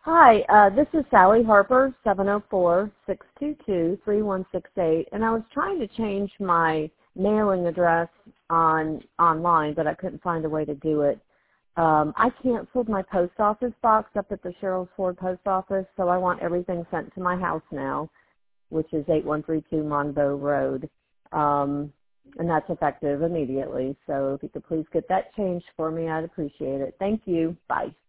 Hi, this is Sally Harper, 704-622-3168, and I was trying to change my mailing address online, but I couldn't find a way to do it. I canceled my post office box up at the Sherrills Ford Post Office, so I want everything sent to my house now, which is 8132 Monbow Road, and that's effective immediately. So if you could please get that changed for me, I'd appreciate it. Thank you. Bye.